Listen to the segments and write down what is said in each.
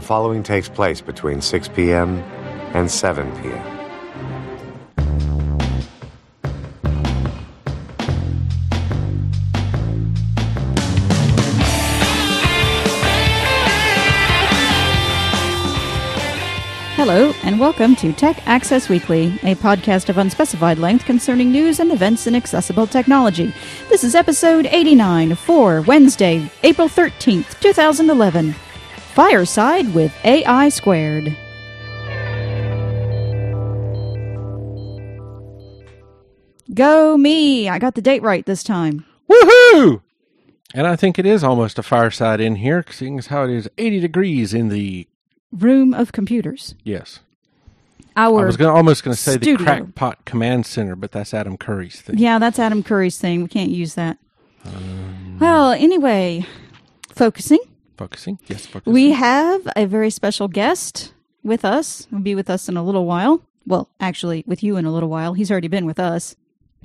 following takes place between 6 p.m. and 7 p.m. Hello, and welcome to Tech Access Weekly, a podcast of unspecified length concerning news and events in accessible technology. This is episode 89 for Wednesday, April 13th, 2011. Fireside with AI Squared. Go me! I got the date right this time. Woohoo! And I think it is almost a fireside in here, seeing as how it is 80 degrees in the Room of computers. Yes. I was almost going to say studio. the Crackpot Command Center, but that's Adam Curry's thing. Yeah, that's Adam Curry's thing. We can't use that. Well, anyway, focusing. Yes, focusing. We have a very special guest with us. He'll be with us in a little while. Well, actually, with you in a little while. He's already been with us.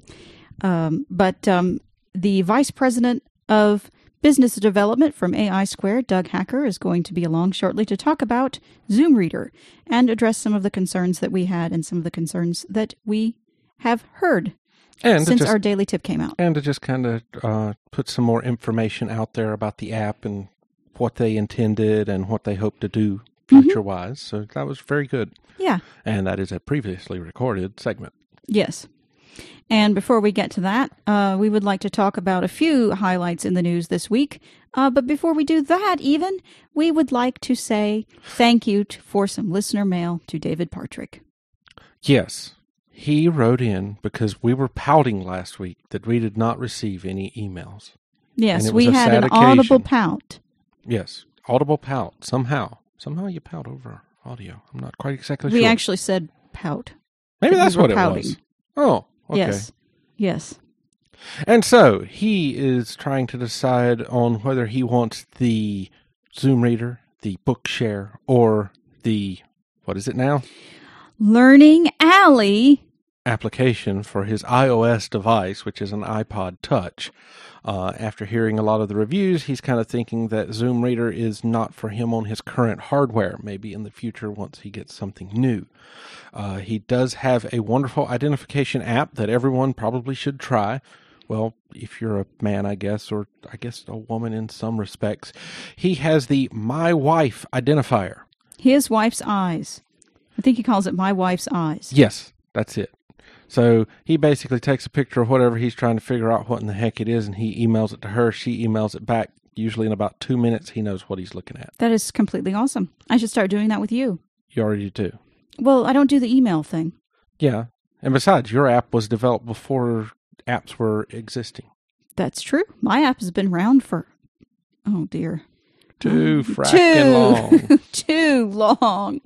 But the Vice President of Business Development from AI Squared, Doug Hacker, is going to be along shortly to talk about Zoom Reader and address some of the concerns that we had and some of the concerns that we have heard since our daily tip came out. And to just kind of put some more information out there about the app and what they intended and what they hope to do future-wise. So that was very good. Yeah. And that is a previously recorded segment. Yes. And before we get to that, we would like to talk about a few highlights in the news this week. But before we do that, even, we would like to say thank you for some listener mail to David Partridge. Yes. He wrote in because we were pouting last week that we did not receive any emails. Yes, we had an audible pout. Yes, audible pout. Somehow you pout over audio. I'm not quite exactly sure. We actually said pout. Maybe that's what it was. Oh, okay. Yes. And so he is trying to decide on whether he wants the Zoom Reader, the Bookshare, or the, what is it now? Learning Alley application for his iOS device, which is an iPod Touch. After hearing a lot of the reviews, he's kind of thinking that Zoom Reader is not for him on his current hardware, maybe in the future once he gets something new. He does have a wonderful identification app that everyone probably should try. Well, if you're a man, I guess, or I guess a woman in some respects. He has the My Wife identifier. His wife's eyes. I think he calls it My Wife's Eyes. Yes, that's it. So he basically takes a picture of whatever he's trying to figure out what in the heck it is, and he emails it to her. She emails it back. Usually in about 2 minutes, he knows what he's looking at. That is completely awesome. I should start doing that with you. You already do. Well, I don't do the email thing. Yeah. And besides, your app was developed before apps were existing. That's true. My app has been around for, oh dear. Too long. Too long.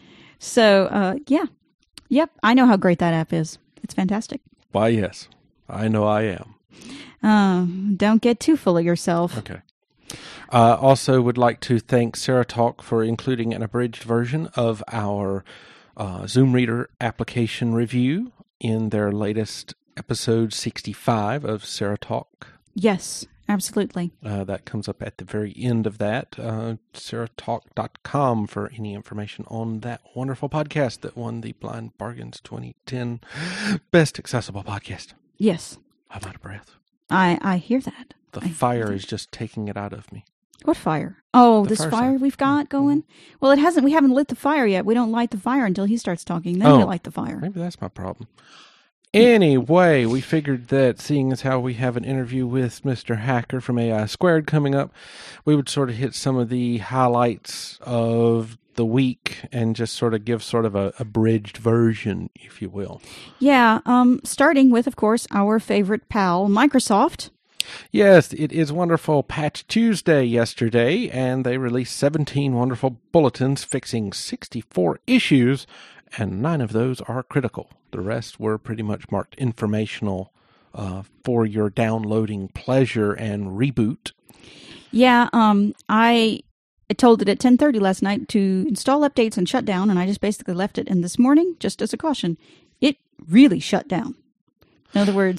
So, yeah. Yep, I know how great that app is. It's fantastic. Why, yes. I know I am. Don't get too full of yourself. Okay. Also would like to thank SaraTalk for including an abridged version of our Zoom Reader application review in their latest episode 65 of SaraTalk. Yes, absolutely. That comes up at the very end of that. SaraTalk.com for any information on that wonderful podcast that won the Blind Bargains 2010 Best Accessible Podcast. Yes. I'm out of breath. I hear that. The fire is just taking it out of me. What fire? Oh, this fire fire side. we've got going? Well, we haven't lit the fire yet. We don't light the fire until he starts talking. Then we light the fire. Maybe that's my problem. Anyway, we figured that seeing as how we have an interview with Mr. Hacker from AI Squared coming up, we would sort of hit some of the highlights of the week and just sort of give sort of a abridged version, if you will. Yeah, starting with, of course, our favorite pal, Microsoft. Yes, it is wonderful Patch Tuesday yesterday, and they released 17 wonderful bulletins fixing 64 issues, and 9 of those are critical. The rest were pretty much marked informational for your downloading pleasure and reboot. Yeah, I told it at 10:30 last night to install updates and shut down, and I just basically left it. And this morning, just as a caution, it really shut down. In other words,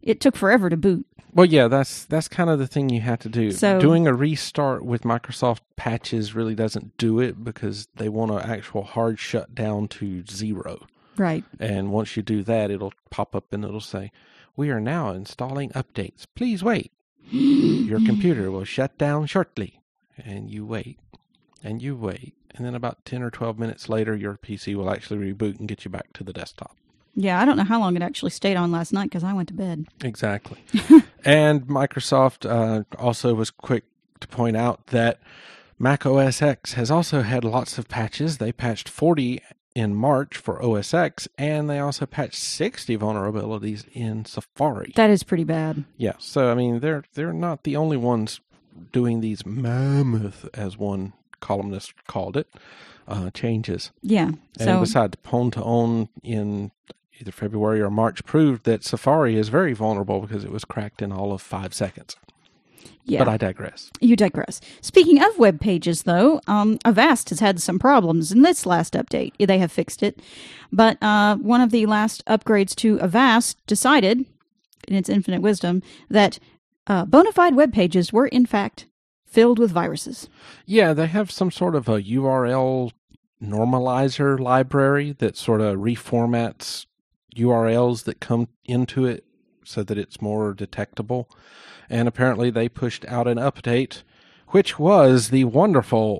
it took forever to boot. Well, yeah, that's kind of the thing you have to do. So- Doing a restart with Microsoft patches really doesn't do it because they want an actual hard shutdown to 0. Right. And once you do that, it'll pop up and it'll say, "We are now installing updates. Please wait. Your computer will shut down shortly." And you wait. And you wait. And then about 10 or 12 minutes later, your PC will actually reboot and get you back to the desktop. Yeah, I don't know how long it actually stayed on last night because I went to bed. Exactly. And Microsoft also was quick to point out that Mac OS X has also had lots of patches. They patched 40 in March for OS X, and they also patched 60 vulnerabilities in Safari. That is pretty bad. Yeah, so I mean, they're not the only ones doing these mammoth, as one columnist called it, changes. Yeah. And besides, Pwn to Own in either February or March proved that Safari is very vulnerable because it was cracked in all of 5 seconds. Yeah. But I digress. You digress. Speaking of web pages, though, Avast has had some problems in this last update. They have fixed it. But one of the last upgrades to Avast decided, in its infinite wisdom, that bona fide web pages were, in fact, filled with viruses. Yeah, they have some sort of a URL normalizer library that sort of reformats URLs that come into it so that it's more detectable. And apparently they pushed out an update, which was the wonderful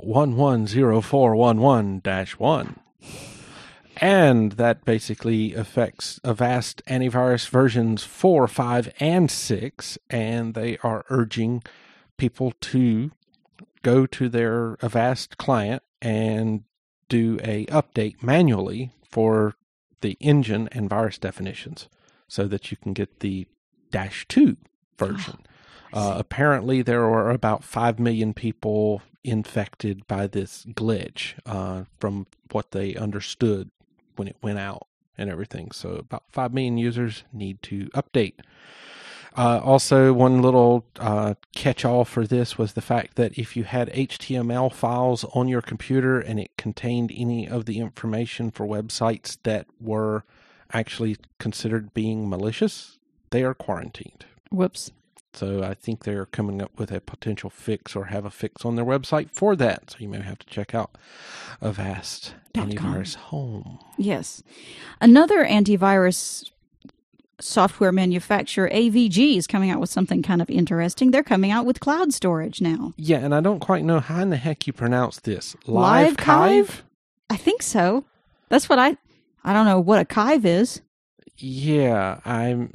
110411-1. And that basically affects Avast antivirus versions 4, 5, and 6. And they are urging people to go to their Avast client and do a update manually for the engine and virus definitions so that you can get the -2 version. Apparently, there were about 5 million people infected by this glitch from what they understood when it went out and everything. So about 5 million users need to update. Also, one little catch-all for this was the fact that if you had HTML files on your computer and it contained any of the information for websites that were actually considered being malicious, they are quarantined. Whoops. So I think they're coming up with a potential fix or have a fix on their website for that. So you may have to check out Avast Antivirus Home. Yes. Another antivirus software manufacturer, AVG, is coming out with something kind of interesting. They're coming out with cloud storage now. Yeah, and I don't quite know how in the heck you pronounce this. LiveKive? I think so. That's what I don't know what a Kive is. Yeah, I'm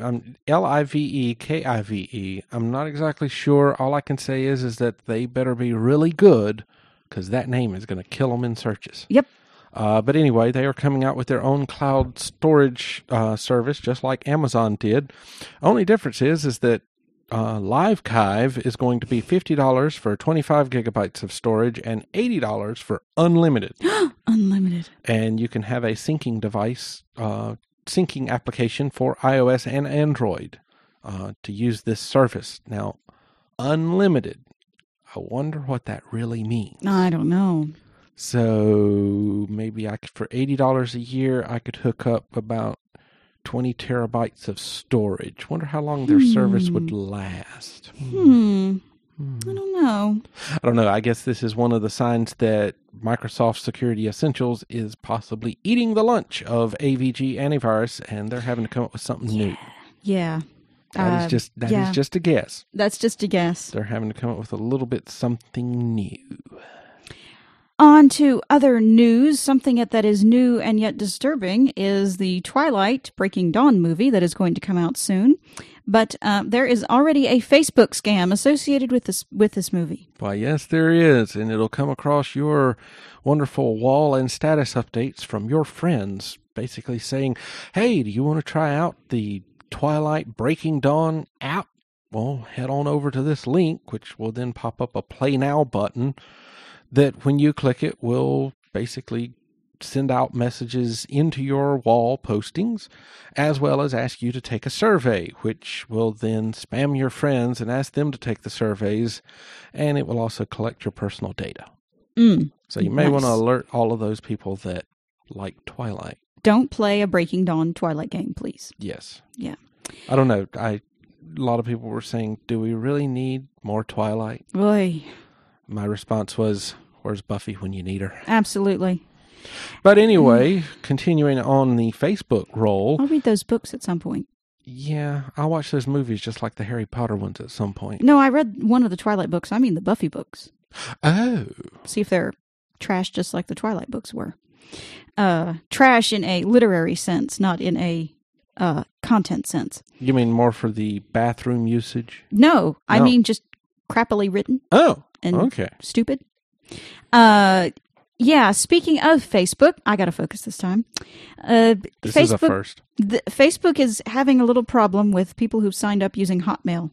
LIVEKIVE. I'm not exactly sure. All I can say is that they better be really good because that name is going to kill them in searches. Yep. But anyway, they are coming out with their own cloud storage service, just like Amazon did. Only difference is that LiveKive is going to be $50 for 25 gigabytes of storage and $80 for unlimited. Unlimited. And you can have a syncing device, syncing application for iOS and Android to use this service. Now, unlimited. I wonder what that really means. I don't know. So maybe I could, for $80 a year, I could hook up about 20 terabytes of storage. Wonder how long their service would last. I don't know. I don't know. I guess this is one of the signs that Microsoft Security Essentials is possibly eating the lunch of AVG antivirus, and they're having to come up with something new. Yeah. That is just a guess. That's just a guess. They're having to come up with a little bit something new. On to other news. Something that is new and yet disturbing is the Twilight Breaking Dawn movie that is going to come out soon. But there is already a Facebook scam associated with this movie. Why, yes, there is. And it'll come across your wonderful wall and status updates from your friends, basically saying, hey, do you want to try out the Twilight Breaking Dawn app? Well, head on over to this link, which will then pop up a Play Now button that when you click it will basically send out messages into your wall postings, as well as ask you to take a survey, which will then spam your friends and ask them to take the surveys, and it will also collect your personal data. So you may want to alert all of those people that like Twilight. Don't play a Breaking Dawn Twilight game, please. Yes. Yeah. I don't know. I a lot of people were saying, do we really need more Twilight? Boy, My response was, where's Buffy when you need her? absolutely. But anyway, continuing on the Facebook roll. I'll read those books at some point. Yeah, I'll watch those movies just like the Harry Potter ones at some point. No, I read one of the Twilight books. I mean the Buffy books. Oh. See if they're trash just like the Twilight books were. Trash in a literary sense, not in a content sense. You mean more for the bathroom usage? No, I No. mean just crappily written Oh, and okay. stupid. Yeah, speaking of Facebook, I got to focus this time. This is a first. Facebook is having a little problem with people who've signed up using Hotmail.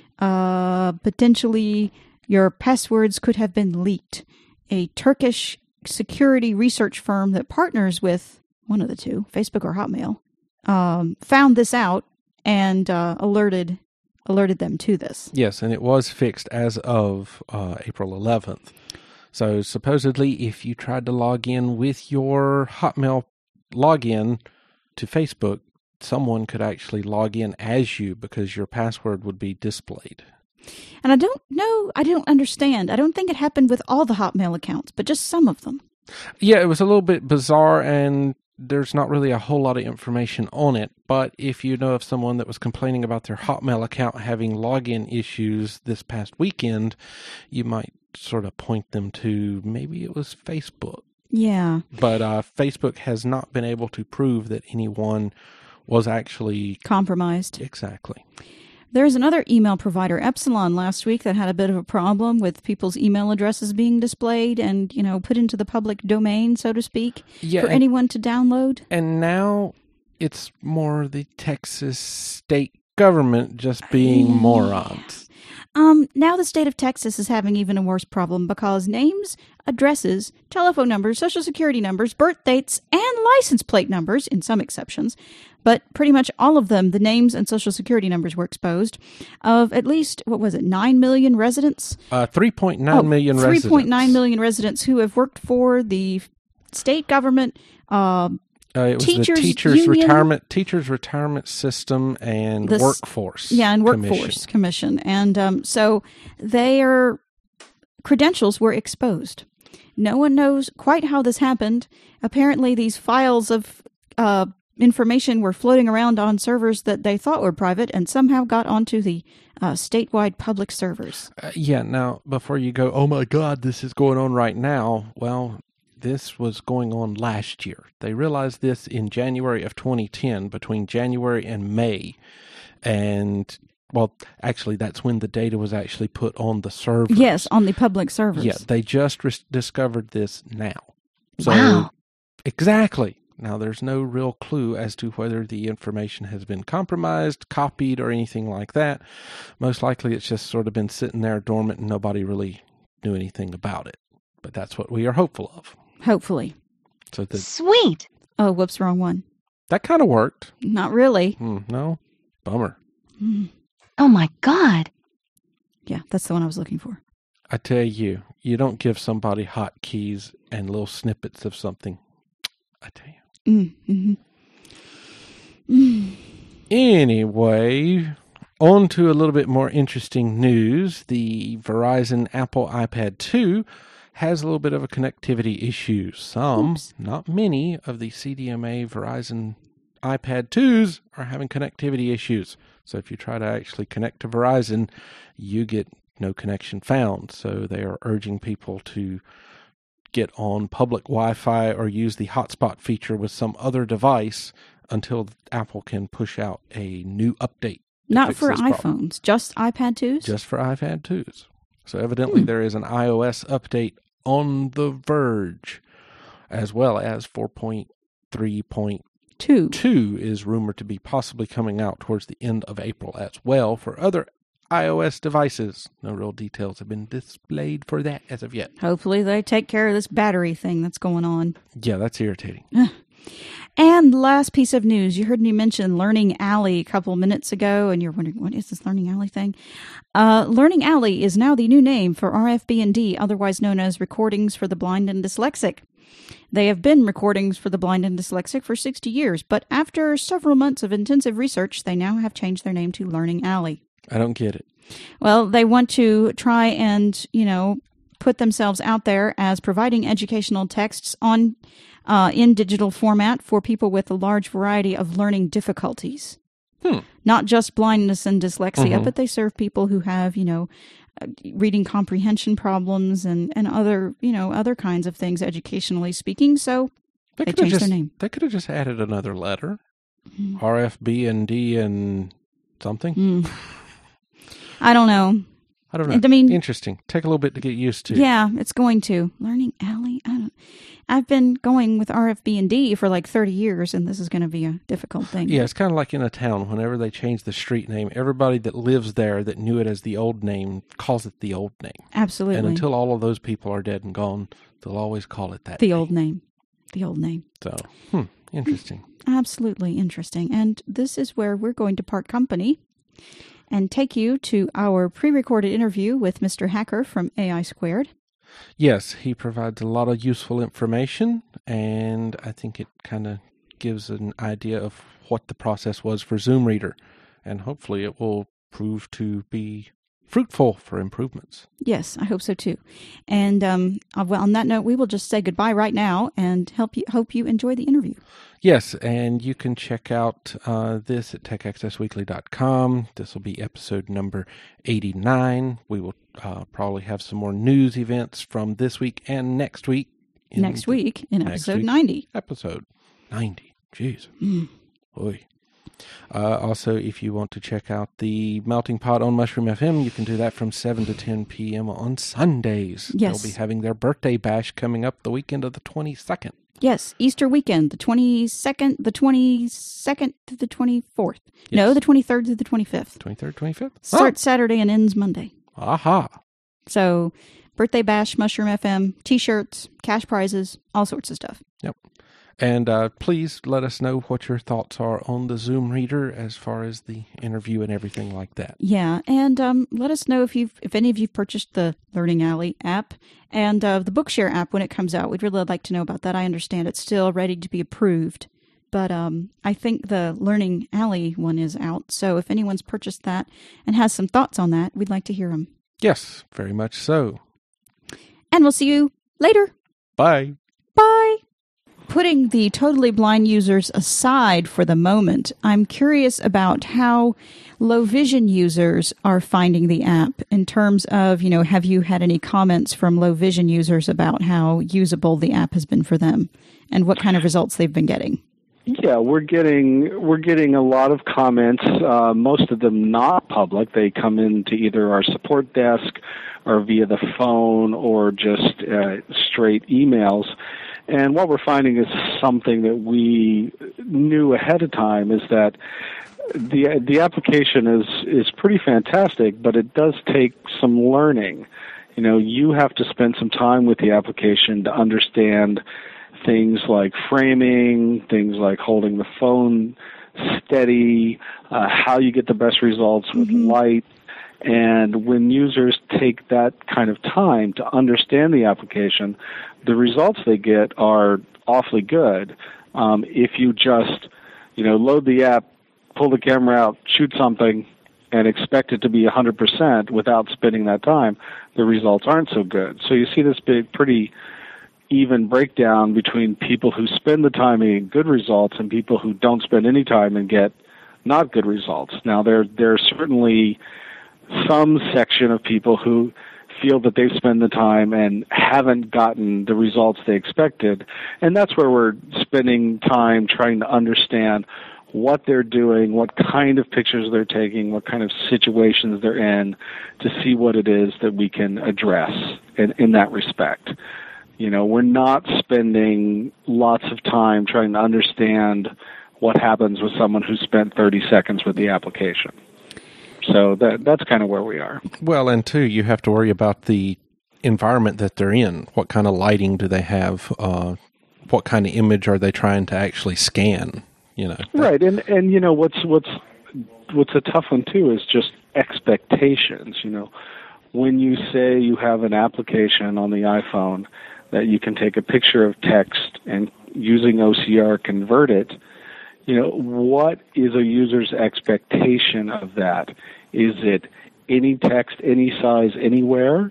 Potentially, your passwords could have been leaked. A Turkish security research firm that partners with one of the two, Facebook or Hotmail, found this out and alerted them to this. Yes, and it was fixed as of April 11th. So supposedly, if you tried to log in with your Hotmail login to Facebook, someone could actually log in as you because your password would be displayed. And I don't understand. I don't think it happened with all the Hotmail accounts, but just some of them. Yeah, it was a little bit bizarre, and there's not really a whole lot of information on it. But if you know of someone that was complaining about their Hotmail account having login issues this past weekend, you might sort of point them to maybe it was Facebook. Yeah. But Facebook has not been able to prove that anyone was actually Compromised. Exactly. There's another email provider, Epsilon, last week that had a bit of a problem with people's email addresses being displayed and, put into the public domain, so to speak, for anyone to download. And now it's more the Texas state government just being morons. Now the state of Texas is having even a worse problem because names, addresses, telephone numbers, social security numbers, birth dates, and license plate numbers, in some exceptions, but pretty much all of them, the names and social security numbers were exposed, of at least, 9 million residents? 3.9 million residents. 3.9 million residents who have worked for the state government, it was teachers the teachers retirement system and workforce. Yeah, and workforce commission. And so their credentials were exposed. No one knows quite how this happened. Apparently, these files of information were floating around on servers that they thought were private and somehow got onto the statewide public servers. Now, before you go, oh my God, this is going on right now. Well, this was going on last year. They realized this in January of 2010, between January and May. And, well, actually, that's when the data was actually put on the servers. Yes, on the public servers. Yeah, they just discovered this now. So, wow. Exactly. Now, there's no real clue as to whether the information has been compromised, copied, or anything like that. Most likely, it's just sort of been sitting there dormant and nobody really knew anything about it. But that's what we are hopeful of. Hopefully. So Sweet. Oh, whoops, wrong one. That kind of worked. Not really. No? Bummer. Oh my God. Yeah, that's the one I was looking for. I tell you, you don't give somebody hotkeys and little snippets of something. I tell you. Anyway, on to a little bit more interesting news. The Verizon Apple iPad 2 has a little bit of a connectivity issue. Some, not many, of the CDMA Verizon iPad 2s are having connectivity issues. So if you try to actually connect to Verizon, you get no connection found. So they are urging people to get on public Wi-Fi or use the hotspot feature with some other device until Apple can push out a new update. Not for iPhones, just iPad 2s? Just for iPad 2s. So evidently there is an iOS update on the verge, as well as 4.3.2 is rumored to be possibly coming out towards the end of April as well for other iOS devices. No real details have been displayed for that as of yet. Hopefully they take care of this battery thing that's going on. Yeah, that's irritating. And last piece of news, you heard me mention Learning Alley a couple minutes ago, and you're wondering, what is this Learning Alley thing? Learning Alley is now the new name for RFB&D, otherwise known as Recordings for the Blind and Dyslexic. They have been recordings for the blind and dyslexic for 60 years, but after several months of intensive research, they now have changed their name to Learning Alley. I don't get it. Well, they want to try and, put themselves out there as providing educational texts on in digital format for people with a large variety of learning difficulties. Not just blindness and dyslexia, but they serve people who have, reading comprehension problems and other, other kinds of things educationally speaking. So they changed their name. They could have just added another letter. RFB and D and something. I don't know. I mean, interesting. Take a little bit to get used to. Yeah, it's going to. Learning Alley. I've been going with RFB and D for like 30 years, and this is going to be a difficult thing. Yeah, it's kind of like in a town. Whenever they change the street name, everybody that lives there that knew it as the old name calls it the old name. Absolutely. And until all of those people are dead and gone, they'll always call it that. The old name. The old name. So, interesting. Absolutely interesting. And this is where we're going to part company and take you to our pre-recorded interview with Mr. Hacker from AI Squared. Yes, he provides a lot of useful information, and I think it kind of gives an idea of what the process was for Zoom Reader, and hopefully it will prove to be fruitful for improvements. Yes, I hope so too. And well, on that note, we will just say goodbye right now and hope you enjoy the interview. Yes, and you can check out this at techaccessweekly.com. This will be episode number 89. We will probably have some more news events from this week and next week. In episode 90. Episode 90. Jeez. Oy. Also, if you want to check out the Melting Pot on Mushroom FM, you can do that from 7 to 10 p.m. on Sundays. Yes. They'll be having their birthday bash coming up the weekend of the 22nd. Yes, Easter weekend, the 22nd to the 24th. Yes. No, the 23rd to the 25th. 23rd, 25th? Starts Saturday and ends Monday. Aha. So, birthday bash, Mushroom FM, T-shirts, cash prizes, all sorts of stuff. Yep. And please let us know what your thoughts are on the Zoom Reader as far as the interview and everything like that. Yeah, and let us know if any of you purchased the Learning Alley app and the Bookshare app when it comes out. We'd really like to know about that. I understand it's still ready to be approved, but I think the Learning Alley one is out. So if anyone's purchased that and has some thoughts on that, we'd like to hear them. Yes, very much so. And we'll see you later. Bye. Bye. Putting the totally blind users aside for the moment, I'm curious about how low vision users are finding the app in terms of, have you had any comments from low vision users about how usable the app has been for them and what kind of results they've been getting? Yeah, we're getting a lot of comments, most of them not public. They come into either our support desk or via the phone or just straight emails. And what we're finding is something that we knew ahead of time is that the application is pretty fantastic, but it does take some learning. You have to spend some time with the application to understand things like framing, things like holding the phone steady, how you get the best results with light. And when users take that kind of time to understand the application, the results they get are awfully good. If you just, load the app, pull the camera out, shoot something, and expect it to be 100% without spending that time, the results aren't so good. So you see this big, pretty even breakdown between people who spend the time and get good results and people who don't spend any time and get not good results. Now, there's certainly some section of people who feel that they've spent the time and haven't gotten the results they expected. And that's where we're spending time trying to understand what they're doing, what kind of pictures they're taking, what kind of situations they're in, to see what it is that we can address in that respect. We're not spending lots of time trying to understand what happens with someone who spent 30 seconds with the application. So that's kind of where we are. Well, and too, you have to worry about the environment that they're in. What kind of lighting do they have? What kind of image are they trying to actually scan? Right, and what's a tough one too is just expectations. When you say you have an application on the iPhone that you can take a picture of text and using OCR convert it, what is a user's expectation of that? Is it any text, any size, anywhere?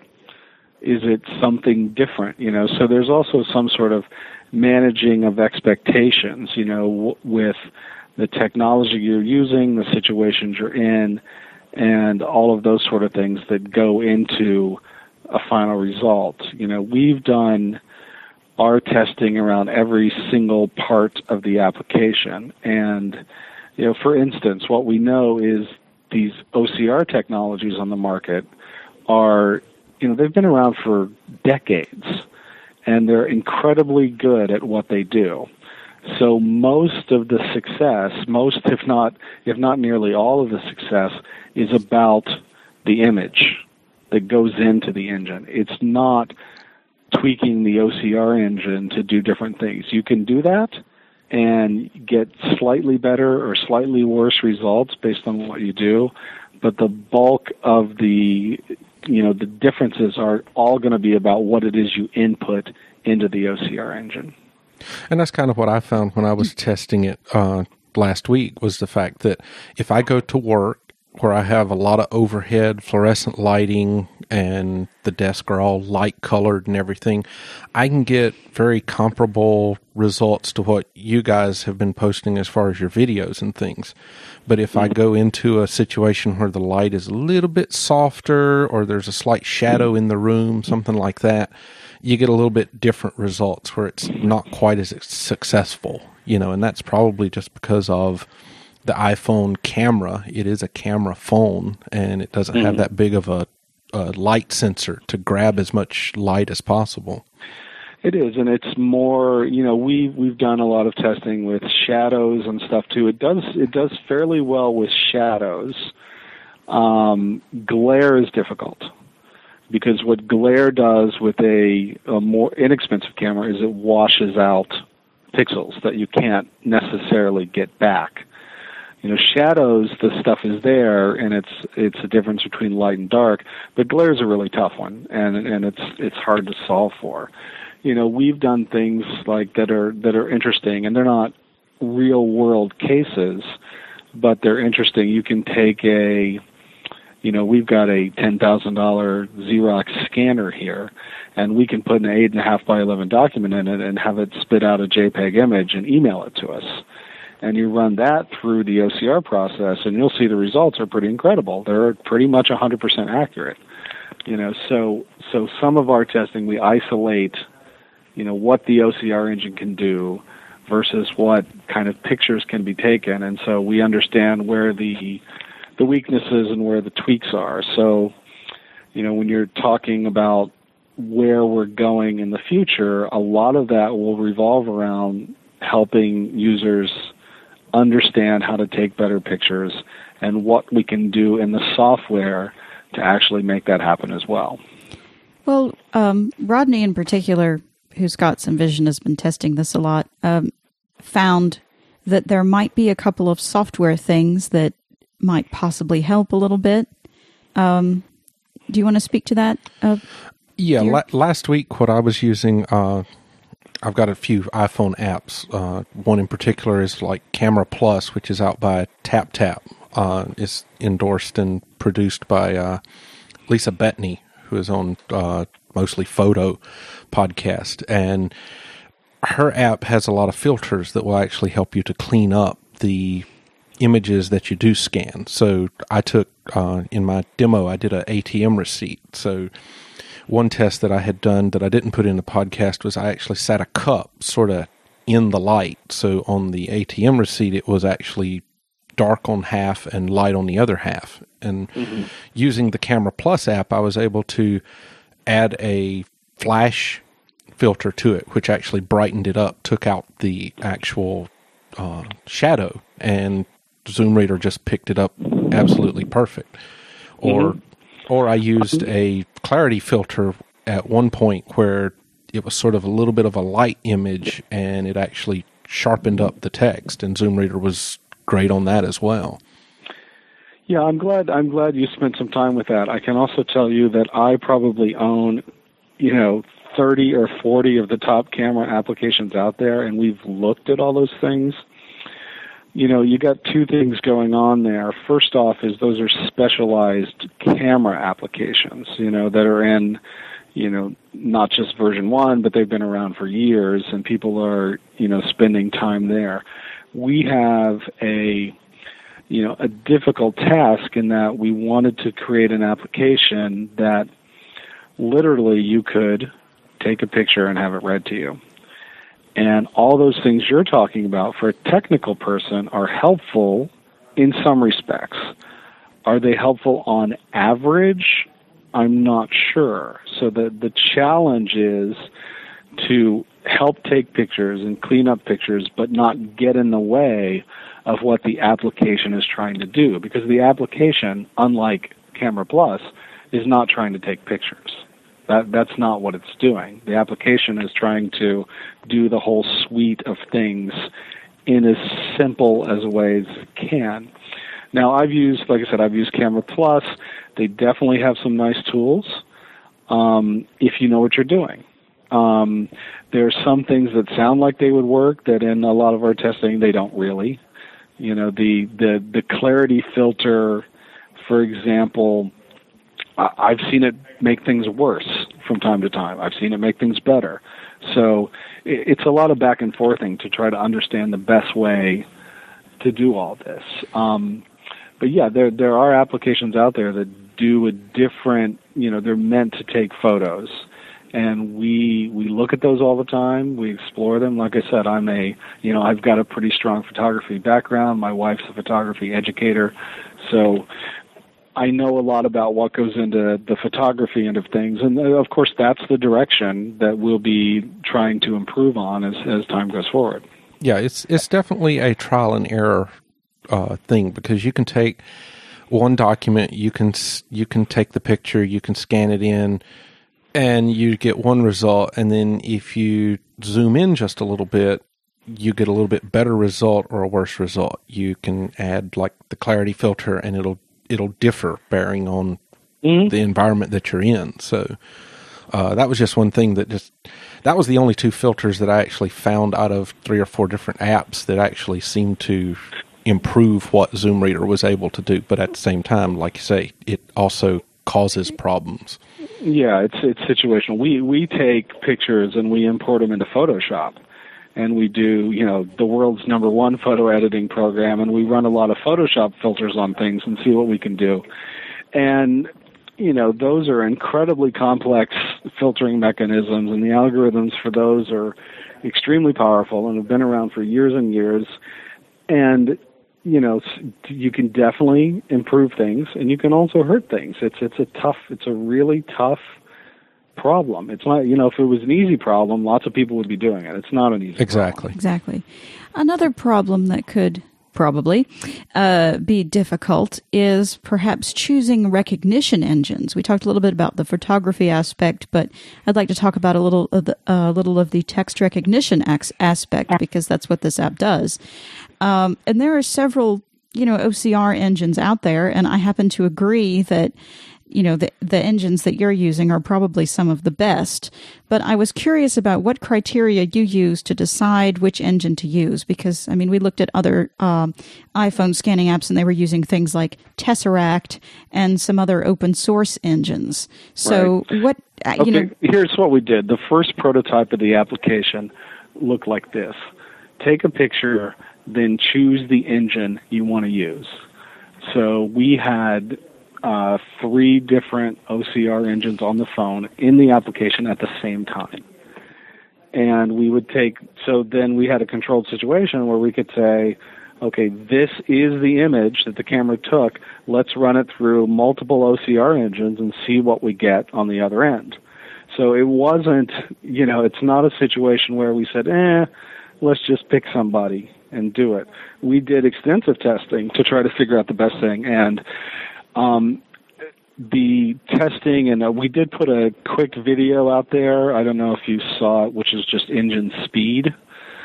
Is it something different? So there's also some sort of managing of expectations, with the technology you're using, the situations you're in, and all of those sort of things that go into a final result. We've done our testing around every single part of the application. And, for instance, what we know is these OCR technologies on the market are, they've been around for decades, and they're incredibly good at what they do. So most of the success, if not nearly all of the success, is about the image that goes into the engine. It's not tweaking the OCR engine to do different things. You can do that and get slightly better or slightly worse results based on what you do, but the bulk of the differences are all going to be about what it is you input into the OCR engine. And that's kind of what I found when I was testing it last week, was the fact that if I go to work where I have a lot of overhead fluorescent lighting and the desk are all light colored and everything, I can get very comparable results to what you guys have been posting as far as your videos and things. But if I go into a situation where the light is a little bit softer or there's a slight shadow in the room, something like that, you get a little bit different results where it's not quite as successful, and that's probably just because of the iPhone camera. It is a camera phone, and it doesn't have that big of a light sensor to grab as much light as possible. It is, and it's more, we've done a lot of testing with shadows and stuff too. It does fairly well with shadows. Glare is difficult, because what glare does with a more inexpensive camera is it washes out pixels that you can't necessarily get back. Shadows, the stuff is there, and it's a difference between light and dark. But glare is a really tough one, and it's hard to solve for. We've done things like that are interesting, and they're not real world cases, but they're interesting. You can take we've got a $10,000 Xerox scanner here, and we can put an 8.5 by 11 document in it and have it spit out a JPEG image and email it to us. And you run that through the OCR process, and you'll see the results are pretty incredible. They're pretty much 100% accurate. So some of our testing, we isolate, what the OCR engine can do versus what kind of pictures can be taken. And so we understand where the weaknesses and where the tweaks are. So, when you're talking about where we're going in the future, a lot of that will revolve around helping users understand how to take better pictures and what we can do in the software to actually make that happen as well. Well, Rodney in particular, who's got some vision, has been testing this a lot, found that there might be a couple of software things that might possibly help a little bit. Do you want to speak to that? Last week what I was using, I've got a few iPhone apps. One in particular is like Camera Plus, which is out by TapTap. It's endorsed and produced by Lisa Bettany, who is on Mostly Photo podcast. And her app has a lot of filters that will actually help you to clean up the images that you do scan. So I took, in my demo, I did an ATM receipt. So one test that I had done that I didn't put in the podcast was I actually sat a cup sort of in the light. So on the ATM receipt, it was actually dark on half and light on the other half. And using the Camera Plus app, I was able to add a flash filter to it, which actually brightened it up, took out the actual shadow, and Zoom Reader just picked it up absolutely perfect. Or I used a clarity filter at one point where it was sort of a little bit of a light image, and it actually sharpened up the text, and Zoom Reader was great on that as well. Yeah, I'm glad you spent some time with that. I can also tell you that I probably own, 30 or 40 of the top camera applications out there, and we've looked at all those things. You got two things going on there. First off is those are specialized camera applications, that are in, not just version 1, but they've been around for years, and people are, spending time there. We have a difficult task in that we wanted to create an application that literally you could take a picture and have it read to you. And all those things you're talking about for a technical person are helpful in some respects. Are they helpful on average? I'm not sure. So the challenge is to help take pictures and clean up pictures, but not get in the way of what the application is trying to do. Because the application, unlike Camera Plus, is not trying to take pictures. That's not what it's doing. The application is trying to do the whole suite of things in as simple as a way as it can. Now, I've used Camera Plus. They definitely have some nice tools if you know what you're doing. There are some things that sound like they would work that in a lot of our testing they don't really. The clarity filter, for example, I've seen it make things worse from time to time. I've seen it make things better. So it's a lot of back and forthing to try to understand the best way to do all this. But yeah, there are applications out there that do a different, they're meant to take photos. And we look at those all the time. We explore them. Like I said, I've got a pretty strong photography background. My wife's a photography educator. So I know a lot about what goes into the photography end of things, and of course that's the direction that we'll be trying to improve on as time goes forward. Yeah, it's definitely a trial and error thing, because you can take one document, you can take the picture, you can scan it in, and you get one result, and then if you zoom in just a little bit, you get a little bit better result or a worse result. You can add like the clarity filter, and it'll differ bearing on the environment that you're in. So that was just one thing that was the only two filters that I actually found out of 3 or 4 different apps that actually seemed to improve what Zoom Reader was able to do. But at the same time, like you say, it also causes problems. Yeah, it's situational. We take pictures and we import them into Photoshop. And we do, the world's #1 photo editing program, and we run a lot of Photoshop filters on things and see what we can do. And, those are incredibly complex filtering mechanisms, and the algorithms for those are extremely powerful and have been around for years and years. And, you can definitely improve things, and you can also hurt things. It's a really tough problem. It's not, if it was an easy problem, lots of people would be doing it. It's not an easy problem. Exactly. Another problem that could probably be difficult is perhaps choosing recognition engines. We talked a little bit about the photography aspect, but I'd like to talk about a little of the text recognition aspect, because that's what this app does. And there are several, OCR engines out there, and I happen to agree that the engines that you're using are probably some of the best. But I was curious about what criteria you use to decide which engine to use, because, we looked at other iPhone scanning apps, and they were using things like Tesseract and some other open source engines. So right. Here's what we did. The first prototype of the application looked like this. Take a picture, then choose the engine you want to use. So we had 3 different OCR engines on the phone in the application at the same time. And then we had a controlled situation where we could say, okay, this is the image that the camera took. Let's run it through multiple OCR engines and see what we get on the other end. So it wasn't, it's not a situation where we said, let's just pick somebody and do it. We did extensive testing to try to figure out the best thing. And the testing, and we did put a quick video out there. I don't know if you saw it, which is just engine speed.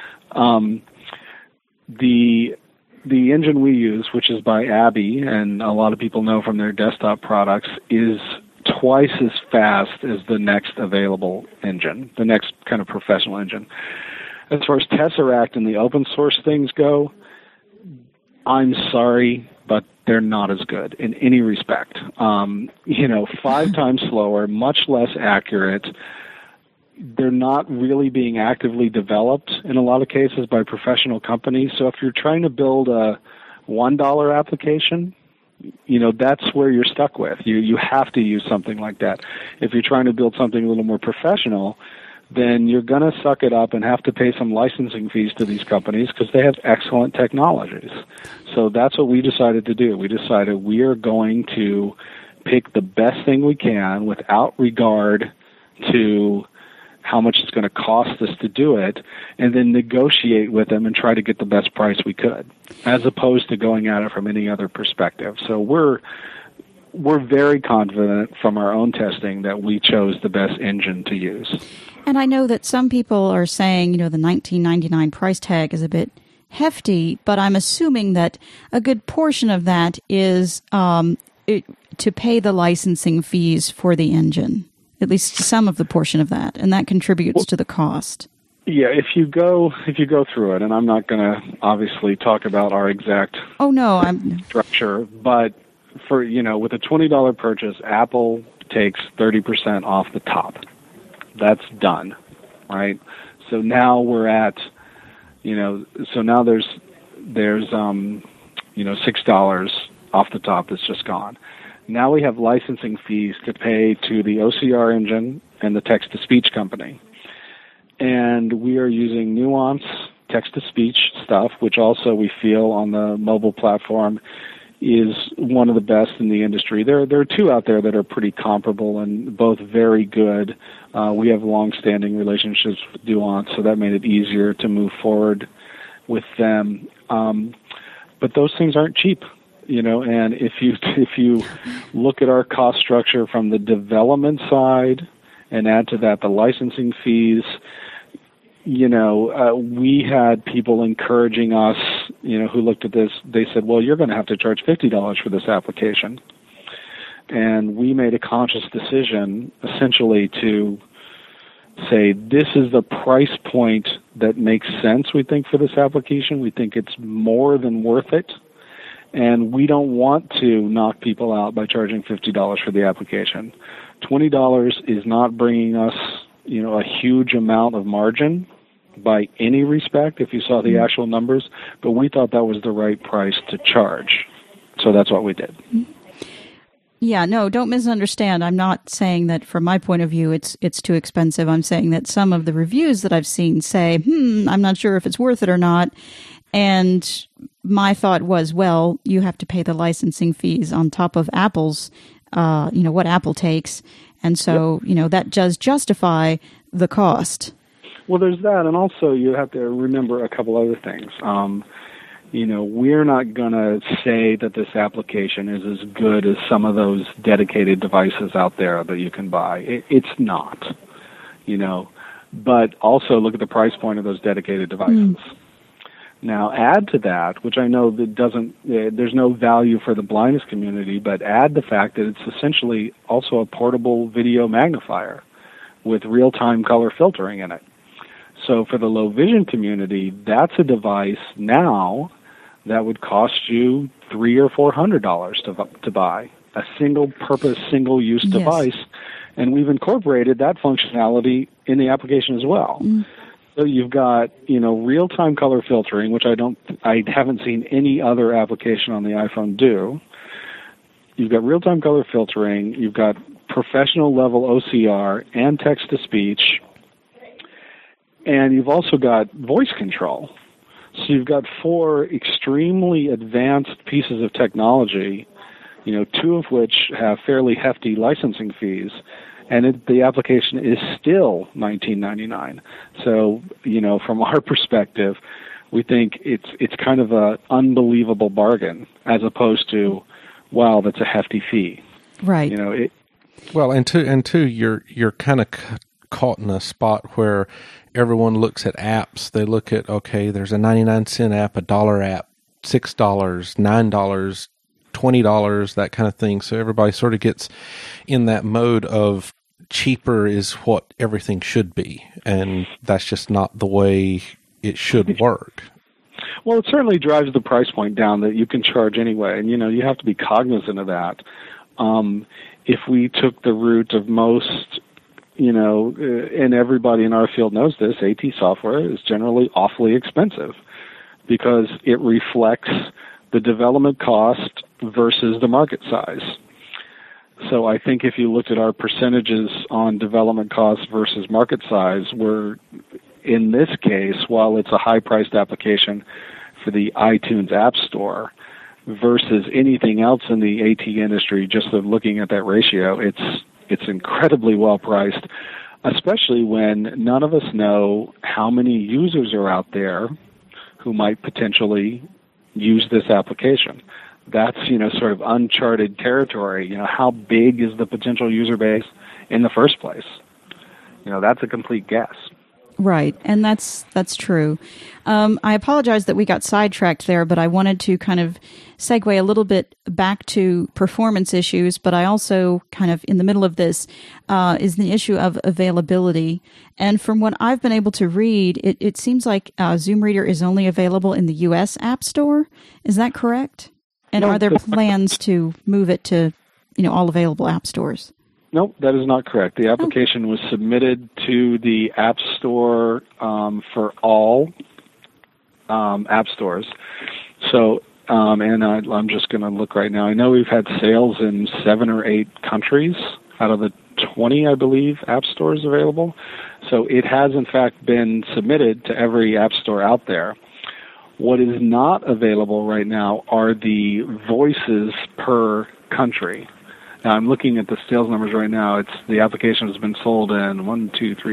The engine we use, which is by Abby, and a lot of people know from their desktop products, is twice as fast as the next available engine, the next kind of professional engine. As far as Tesseract and the open source things go, I'm sorry, but they're not as good in any respect. 5 times slower, much less accurate. They're not really being actively developed in a lot of cases by professional companies. So if you're trying to build a $1 application, that's where you're stuck with. You have to use something like that. If you're trying to build something a little more professional, then you're going to suck it up and have to pay some licensing fees to these companies because they have excellent technologies. So that's what we decided to do. We decided we are going to pick the best thing we can without regard to how much it's going to cost us to do it, and then negotiate with them and try to get the best price we could, as opposed to going at it from any other perspective. So we're very confident from our own testing that we chose the best engine to use. And I know that some people are saying, the $19.99 price tag is a bit hefty, but I'm assuming that a good portion of that is to pay the licensing fees for the engine. At least some of the portion of that, and that contributes to the cost. Yeah, if you go through it, and I'm not going to obviously talk about our exact structure, but for with a $20 purchase, Apple takes 30% off the top. That's done, right? So now we're at, so now there's $6 off the top that's just gone. Now we have licensing fees to pay to the OCR engine and the text-to-speech company. And we are using Nuance text-to-speech stuff, which also we feel on the mobile platform is one of the best in the industry. There are 2 out there that are pretty comparable and both very good. We have long-standing relationships with Nuance, so that made it easier to move forward with them. But those things aren't cheap. And if you look at our cost structure from the development side and add to that the licensing fees, we had people encouraging us, who looked at this. They said, well, you're going to have to charge $50 for this application. And we made a conscious decision essentially to say this is the price point that makes sense, we think, for this application. We think it's more than worth it. And we don't want to knock people out by charging $50 for the application. $20 is not bringing us, a huge amount of margin by any respect, if you saw the actual numbers, but we thought that was the right price to charge. So that's what we did. Yeah, no, don't misunderstand. I'm not saying that from my point of view it's too expensive. I'm saying that some of the reviews that I've seen say, I'm not sure if it's worth it or not. And my thought was, well, you have to pay the licensing fees on top of Apple's, what Apple takes. And so, that does justify the cost. Well, there's that. And also you have to remember a couple other things. We're not going to say that this application is as good as some of those dedicated devices out there that you can buy. It's not, But also look at the price point of those dedicated devices. Now, add to that, which I know that there's no value for the blindness community, but add the fact that it's essentially also a portable video magnifier with real-time color filtering in it. So for the low vision community, that's a device now that would cost you $300 or $400 to buy, a single-purpose, single-use device, and we've incorporated that functionality in the application as well. So you've got, real-time color filtering, which I haven't seen any other application on the iPhone do. You've got real-time color filtering. You've got professional-level OCR and text-to-speech. And you've also got voice control. So you've got 4 extremely advanced pieces of technology, 2 of which have fairly hefty licensing fees. And the application is still $19.99. So, from our perspective, we think it's kind of an unbelievable bargain, as opposed to, wow, that's a hefty fee. Right. Well, and two, you're kind of caught in a spot where everyone looks at apps. They look at, okay, there's a 99-cent app, a $1 app, $6, $9, $20, that kind of thing. So everybody sort of gets in that mode of cheaper is what everything should be. And that's just not the way it should work. Well, it certainly drives the price point down that you can charge anyway. And, you have to be cognizant of that. If we took the route of most, and everybody in our field knows this, AT software is generally awfully expensive because it reflects the development cost versus the market size. So I think if you looked at our percentages on development costs versus market size, we're, in this case, while it's a high-priced application for the iTunes App Store versus anything else in the AT industry, just looking at that ratio, it's incredibly well-priced, especially when none of us know how many users are out there who might potentially use this application. That's, sort of uncharted territory. How big is the potential user base in the first place? That's a complete guess. Right, and that's true. I apologize that we got sidetracked there, but I wanted to kind of segue a little bit back to performance issues, but I also kind of, in the middle of this, is the issue of availability. And from what I've been able to read, it seems like Zoom Reader is only available in the U.S. App Store. Is that correct? And are there plans to move it to, all available app stores? Nope, that is not correct. The application was submitted to the App Store for all app stores. So, and I'm just going to look right now. I know we've had sales in 7 or 8 countries out of the 20, I believe, app stores available. So it has, in fact, been submitted to every app store out there. What is not available right now are the voices per country. Now, I'm looking at the sales numbers right now. The application has been sold in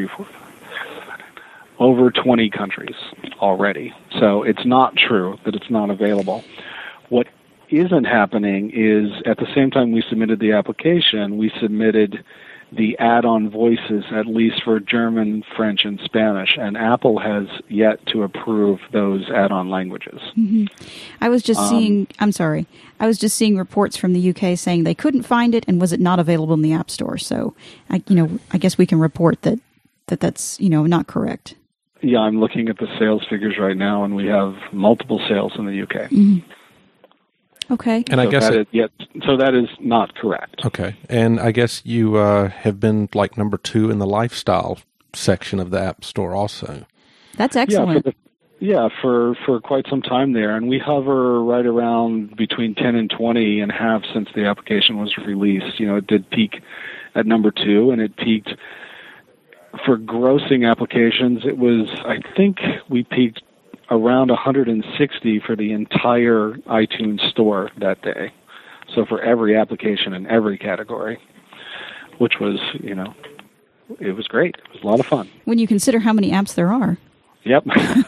over 20 countries already. So it's not true that it's not available. What isn't happening is at the same time we submitted the application, we submitted the add-on voices, at least for German, French, and Spanish, and Apple has yet to approve those add-on languages. Mm-hmm. I was just seeing reports from the UK saying they couldn't find it, and was it not available in the App Store. So, I guess we can report that's not correct. Yeah, I'm looking at the sales figures right now, and we have multiple sales in the UK. Mm-hmm. Okay. And I guess that is not correct. Okay. And I guess you have been like number 2 in the lifestyle section of the App Store also. That's excellent. For quite some time there. And we hover right around between 10 and 20 and have since the application was released. It did peak at number 2, and it peaked for grossing applications. It was, I think we peaked around 160 for the entire iTunes store that day. So for every application in every category, which was, it was great. It was a lot of fun. When you consider how many apps there are. Yep.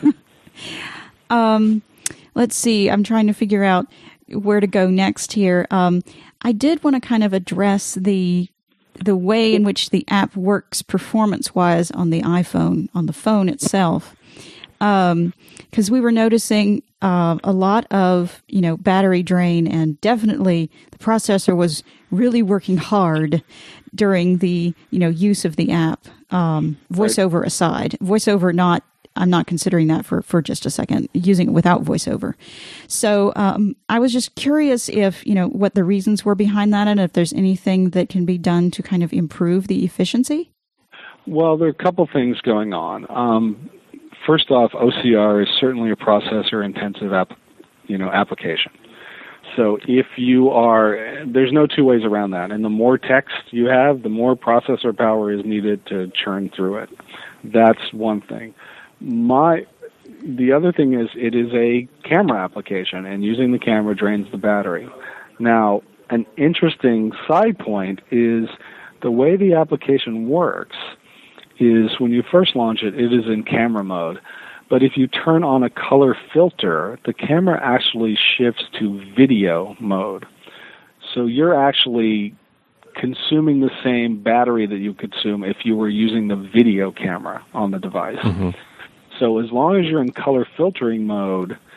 Let's see. I'm trying to figure out where to go next here. I did want to kind of address the way in which the app works performance-wise on the iPhone, on the phone itself. Because we were noticing a lot of, battery drain, and definitely the processor was really working hard during the, use of the app. VoiceOver aside. VoiceOver I'm not considering that for just a second, using it without VoiceOver. So I was just curious if, what the reasons were behind that, and if there's anything that can be done to kind of improve the efficiency? Well, there are a couple things going on. First off, OCR is certainly a processor-intensive application. So if there's no two ways around that. And the more text you have, the more processor power is needed to churn through it. That's one thing. The other thing is it is a camera application, and using the camera drains the battery. Now, an interesting side point is the way the application works is when you first launch it, it is in camera mode. But if you turn on a color filter, the camera actually shifts to video mode. So you're actually consuming the same battery that you consume if you were using the video camera on the device. Mm-hmm. So as long as you're in color filtering mode,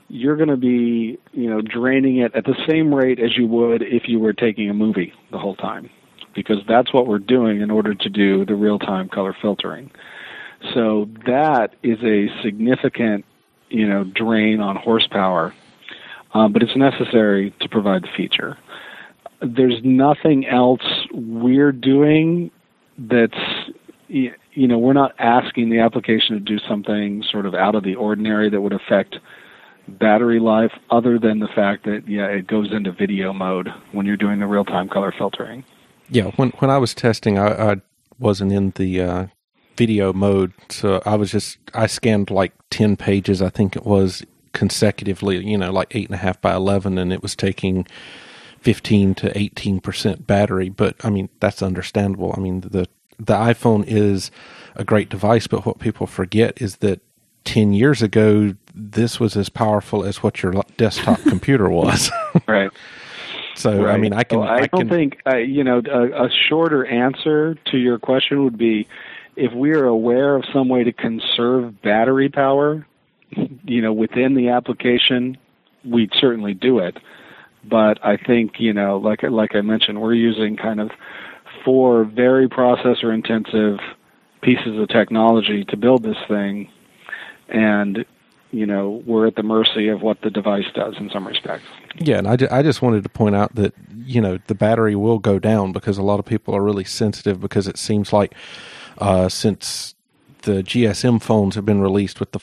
you're going to be, draining it at the same rate as you would if you were taking a movie the whole time, because that's what we're doing in order to do the real-time color filtering. So that is a significant, drain on horsepower, but it's necessary to provide the feature. There's nothing else we're doing that's, we're not asking the application to do something sort of out of the ordinary that would affect battery life, other than the fact that, it goes into video mode when you're doing the real-time color filtering. Yeah, when I was testing, I wasn't in the video mode, so I scanned like 10 pages, I think it was, consecutively, like 8.5 by 11, and it was taking 15 to 18% battery. But I mean, that's understandable. I mean, the iPhone is a great device, but what people forget is that 10 years ago, this was as powerful as what your desktop computer was. Right. So, right. I mean, I don't think, a shorter answer to your question would be, if we are aware of some way to conserve battery power, within the application, we'd certainly do it. But I think, like I mentioned, we're using kind of 4 very processor-intensive pieces of technology to build this thing, and we're at the mercy of what the device does in some respects. Yeah, and I just wanted to point out that, the battery will go down, because a lot of people are really sensitive, because it seems like since the GSM phones have been released with the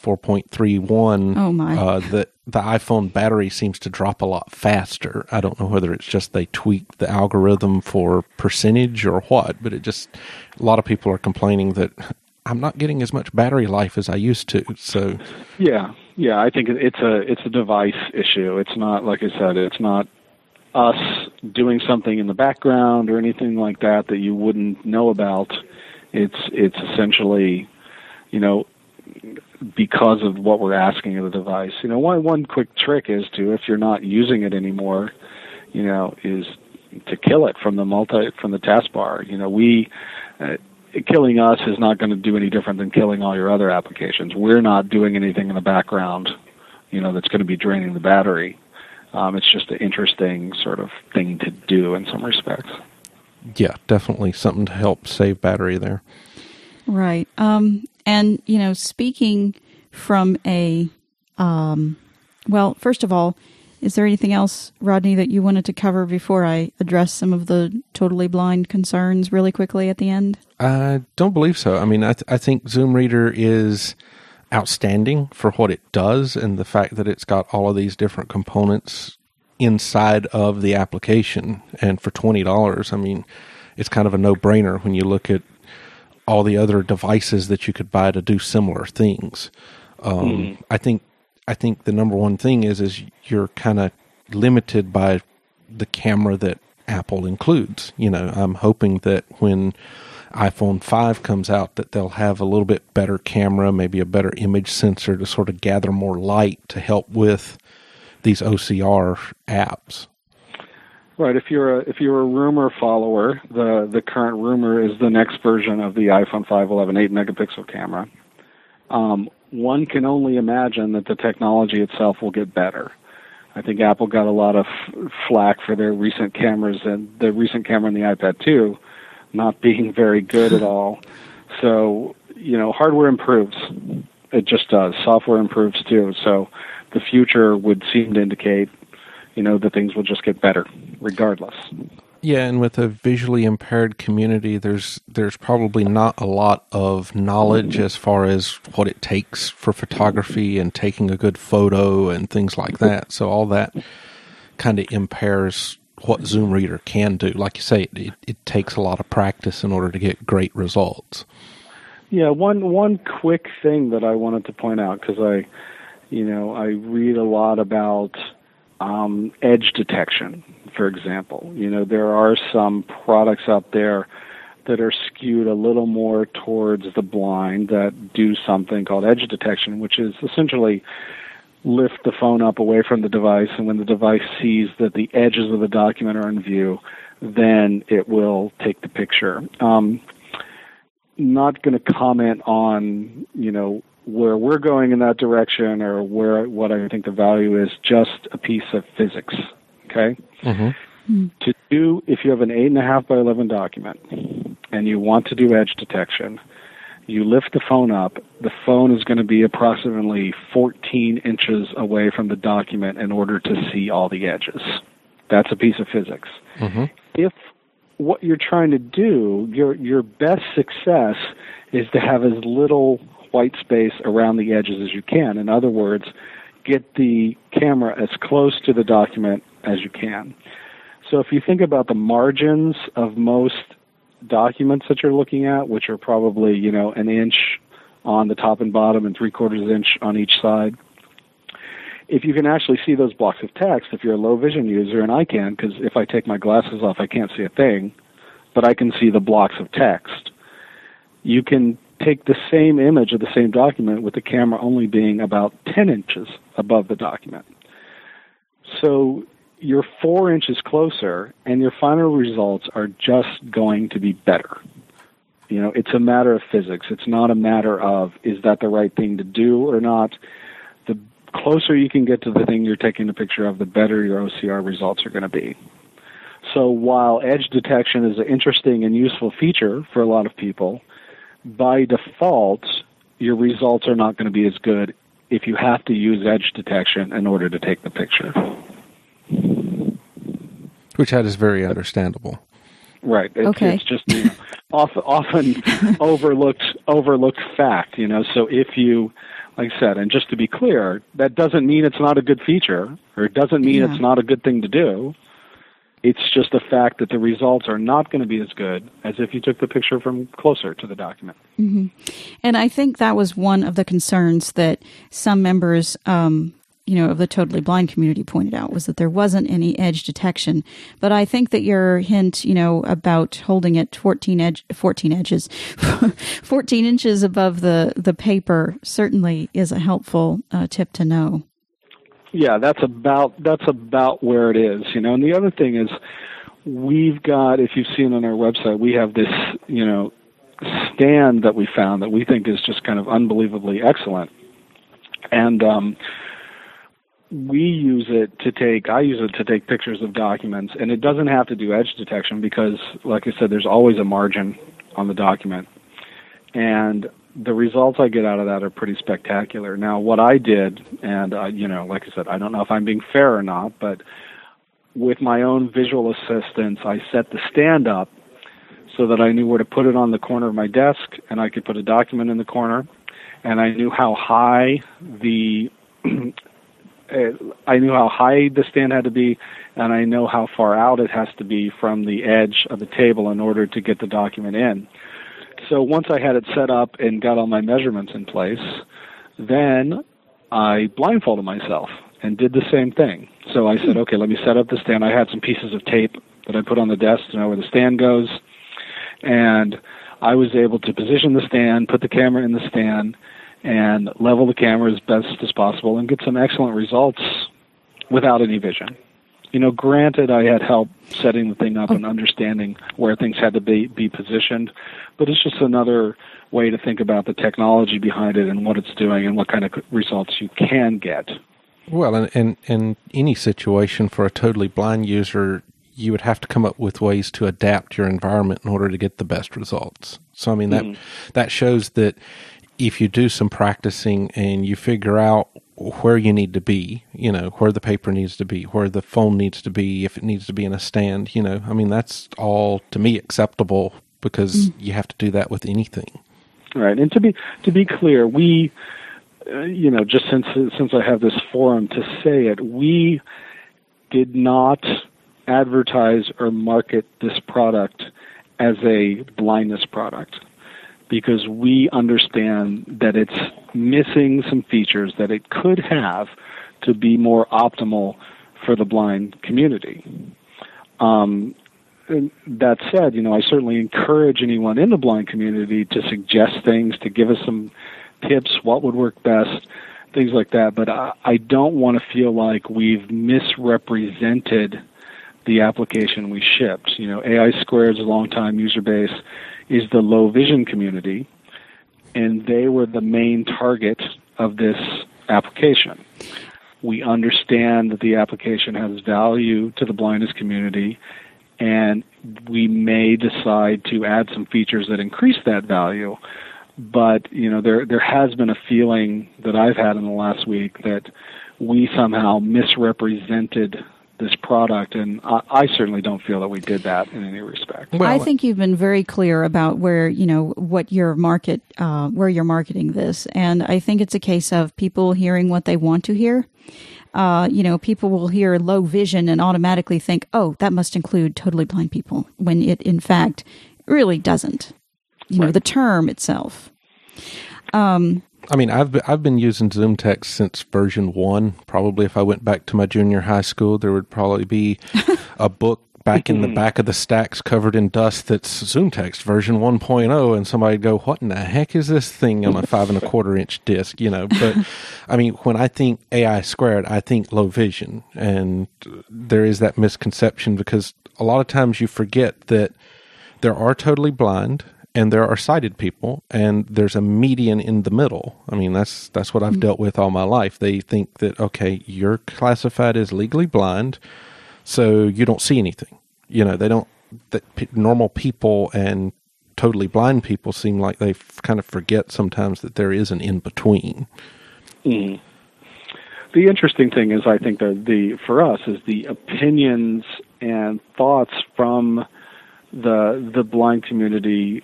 4.31, the iPhone battery seems to drop a lot faster. I don't know whether it's just they tweaked the algorithm for percentage or what, but a lot of people are complaining that I'm not getting as much battery life as I used to. So yeah, I think it's a device issue. It's not, like I said, it's not us doing something in the background or anything like that you wouldn't know about. It's essentially, because of what we're asking of the device. One quick trick is if you're not using it anymore, is to kill it from the taskbar. Killing us is not going to do any different than killing all your other applications. We're not doing anything in the background, that's going to be draining the battery. It's just an interesting sort of thing to do in some respects. Yeah, definitely something to help save battery there. Right. And, speaking from first of all, is there anything else, Rodney, that you wanted to cover before I address some of the totally blind concerns really quickly at the end? I don't believe so. I mean, I think Zoom Reader is outstanding for what it does, and the fact that it's got all of these different components inside of the application. And for $20, I mean, it's kind of a no-brainer when you look at all the other devices that you could buy to do similar things. I think the number one thing is you're kind of limited by the camera that Apple includes. I'm hoping that when iPhone 5 comes out, that they'll have a little bit better camera, maybe a better image sensor to sort of gather more light to help with these OCR apps. Right. If you're a rumor follower, the current rumor is the next version of the iPhone 511 8-megapixel camera. One can only imagine that the technology itself will get better. I think Apple got a lot of flack for their recent cameras, and the recent camera in the iPad 2 not being very good at all. So, hardware improves. It just does. Software improves too. So the future would seem to indicate, that things will just get better regardless. Yeah, and with a visually impaired community, there's probably not a lot of knowledge as far as what it takes for photography and taking a good photo and things like that. So all that kind of impairs what Zoom Reader can do. Like you say, it takes a lot of practice in order to get great results. Yeah, one quick thing that I wanted to point out, because I read a lot about edge detection, for example. There are some products out there that are skewed a little more towards the blind that do something called edge detection, which is essentially lift the phone up away from the device, and when the device sees that the edges of the document are in view, then it will take the picture. not going to comment on, where we're going in that direction or what I think the value is, just a piece of physics, okay? Mm-hmm. If you have an 8.5 by 11 document and you want to do edge detection, you lift the phone up. The phone is going to be approximately 14 inches away from the document in order to see all the edges. That's a piece of physics. Mm-hmm. If what you're trying to do, your best success is to have as little white space around the edges as you can. In other words, get the camera as close to the document as you can. So if you think about the margins of most documents that you're looking at, which are probably, an inch on the top and bottom and 3/4 inch on each side, if you can actually see those blocks of text, if you're a low vision user, and I can, because if I take my glasses off, I can't see a thing, but I can see the blocks of text, you can take the same image of the same document with the camera only being about 10 inches above the document. So you're 4 inches closer, and your final results are just going to be better. It's a matter of physics. It's not a matter of, is that the right thing to do or not? The closer you can get to the thing you're taking a picture of, the better your OCR results are going to be. So while edge detection is an interesting and useful feature for a lot of people, by default, your results are not going to be as good if you have to use edge detection in order to take the picture. Which that is very understandable. Right. It's just often overlooked fact. So if you, like I said, and just to be clear, that doesn't mean it's not a good feature, or it doesn't mean it's not a good thing to do. It's just a fact that the results are not going to be as good as if you took the picture from closer to the document. Mm-hmm. And I think that was one of the concerns that some members, of the totally blind community pointed out, was that there wasn't any edge detection. But I think that your hint, about holding it 14 inches above the paper certainly is a helpful tip to know. Yeah, that's about where it is, And the other thing is, we've got, if you've seen on our website, we have this, stand that we found that we think is just kind of unbelievably excellent. And I use it to take pictures of documents, and it doesn't have to do edge detection because, like I said, there's always a margin on the document. And the results I get out of that are pretty spectacular. Now, what I did, and, like I said, I don't know if I'm being fair or not, but with my own visual assistance, I set the stand up so that I knew where to put it on the corner of my desk, and I could put a document in the corner, and I knew how high the stand had to be, and I know how far out it has to be from the edge of the table in order to get the document in. So once I had it set up and got all my measurements in place, then I blindfolded myself and did the same thing. So I said, okay, let me set up the stand. I had some pieces of tape that I put on the desk to know where the stand goes, and I was able to position the stand, put the camera in the stand, and level the camera as best as possible and get some excellent results without any vision. Granted, I had help setting the thing up and understanding where things had to be positioned, but it's just another way to think about the technology behind it and what it's doing and what kind of results you can get. Well, in any situation for a totally blind user, you would have to come up with ways to adapt your environment in order to get the best results. So, I mean, that shows that if you do some practicing and you figure out where you need to be, where the paper needs to be, where the phone needs to be, if it needs to be in a stand, I mean, that's all, to me, acceptable because you have to do that with anything. Right. And to be clear, we, just since I have this forum to say it, we did not advertise or market this product as a blindness product, because we understand that it's missing some features that it could have to be more optimal for the blind community. That said, I certainly encourage anyone in the blind community to suggest things, to give us some tips, what would work best, things like that. But I don't want to feel like we've misrepresented the application we shipped. AI Squared's longtime user base is the low vision community, and they were the main target of this application. We understand that the application has value to the blindness community, and we may decide to add some features that increase that value. But, there has been a feeling that I've had in the last week that we somehow misrepresented this product, and I certainly don't feel that we did that in any respect. Well, I think you've been very clear about where, what your market, where you're marketing this. And I think it's a case of people hearing what they want to hear. People will hear low vision and automatically think, oh, that must include totally blind people, when it, in fact, really doesn't. The term itself. I've been using ZoomText since version 1. Probably if I went back to my junior high school, there would probably be a book back in the back of the stacks covered in dust that's ZoomText version 1.0, and somebody'd go, what in the heck is this thing on a 5 1/4 inch disc? But when I think AI Squared, I think low vision, and there is that misconception because a lot of times you forget that there are totally blind and there are sighted people, and there's a median in the middle. That's what I've dealt with all my life. They think that, okay, you're classified as legally blind, so you don't see anything. They don't, normal people and totally blind people seem like they kind of forget sometimes that there is an in-between. Mm. The interesting thing is, I think that for us is the opinions and thoughts from the blind community